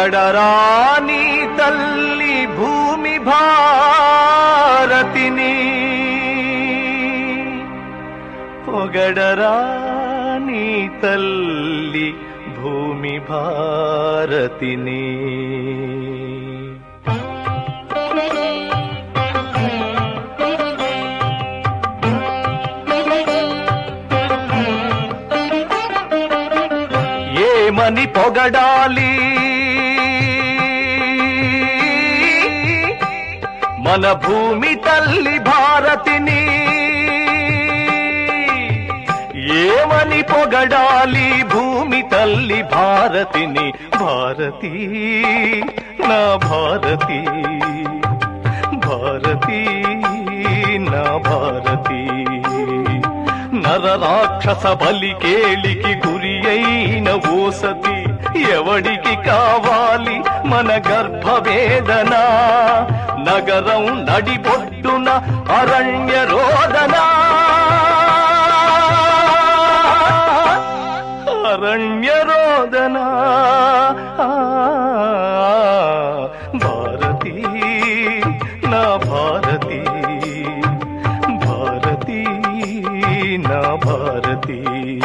పొగడరాని తల్లి భూమి భారతిని, పొగడరాని తల్లి భూమి భారతిని. ఏమని పొగడాలి మన భూమి తల్లి భారతిని, ఏమని పొగడాలి భూమి తల్లి భారతిని. భారతి నా భారతి, భారతి నా భారతి. నరరాక్షస బలికేళికి గురి అయిన ఓ సతి, ఎవడికి కావాలి మన గర్భవేదన. నగరం నడిబొడ్డున అరణ్య రోదన, అరణ్య రోదన. భారతి నా భారతి, భారతి నా భారతి.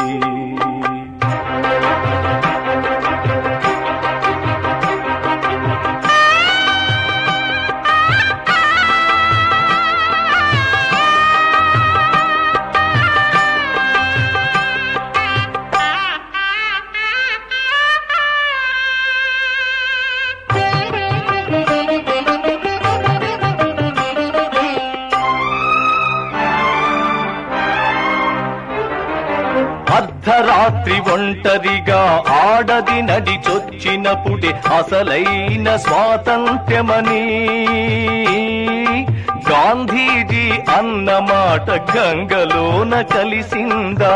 అర్ధరాత్రి ఒంటరిగా ఆడది నడిచొచ్చినప్పుడే అసలైన స్వాతంత్ర్యమని గాంధీజీ అన్నమాట గంగలోన కలిసిందా?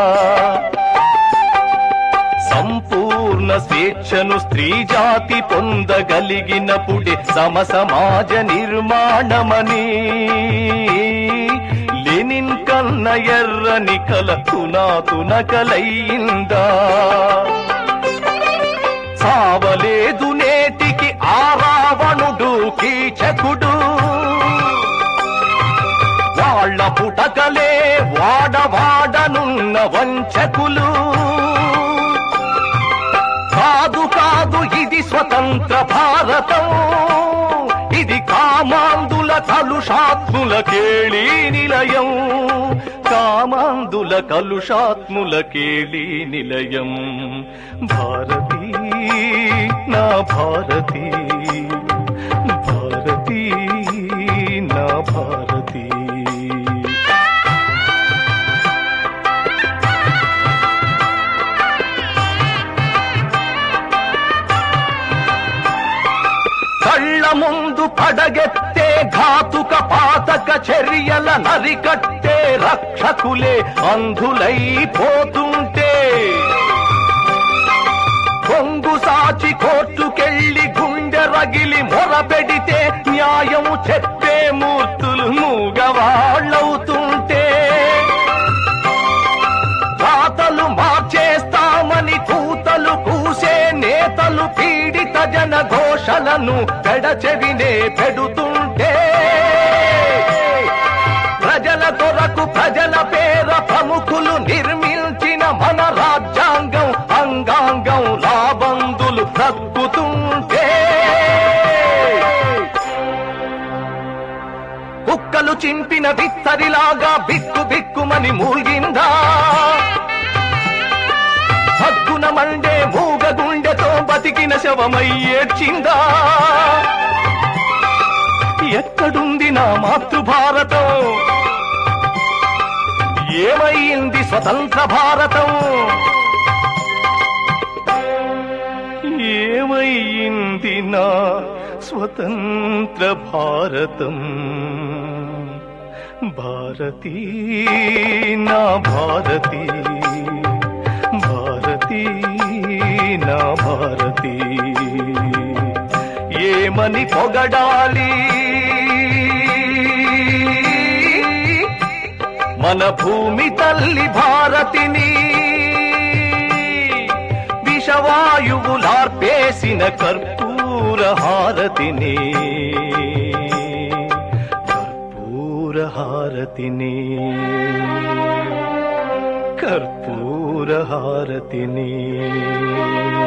సంపూర్ణ స్వేచ్ఛను స్త్రీ జాతి పొందగలిగినప్పుడే సమ సమాజ నిర్మాణమని లెనిన్ కన్న ఎర్రని కల తునకలయిందా? సావలేదు నేటికి ఆ రావణుడు కీచకుడు, వాళ్ళ పుటకలే వాడవాడనున్న వంచకులు. కాదు కాదు ఇది స్వతంత్ర భారతం, ఇది కామాంధుల కలుషాత్ముల కేళీ నిలయం, కామాంధుల కలుషాత్ముల కేళీ నిలయం. భారతి నా భారతి, భారతి నా భారతి. కళ్ళ ముందు పడగెత్తే ఘాతుక పాతక చర్యల నరికట్టే రక్షకులే అంధులైపోతుంటే, కొంగు సాచి కోర్టుకెళ్ళి గుండె రగిలి మొరపెడితే న్యాయము చెప్పే మూర్తులు మూగవాళ్ళవుతుంటే, రాతలు మార్చేస్తామని కూతలు కూసే నేతలు పీడిత జన ఘోషలను పెడచెవినే పెడుతుంటే, ప్రజల కొరకు ప్రజల పేర ప్రముఖులు నిర్మించిన మన రాజ్యాంగం అంగాంగం లాబందులు దక్కుతుంటే, కుక్కలు చింపిన విత్తరిలాగా బిక్కు బిక్కుమని మూగిందా? హద్దున మండే మూగ గుండెతో బతికిన శవమై ఏడ్చిందా? ఎక్కడుంది నా మాతృభారతం? ఏమైంది స్వతంత్ర భారతం? ఏమైంది నా స్వతంత్ర భారతం? భారతి నా భారతి, భారతి నా భారతి. ఏమని పొగడాలి మన భూమి తల్లి భారతిని? విషవాయువులార్పేసిన కర్పూర కర్పూరహారతిని కర్పూరహారతిని కర్పూరహారతిని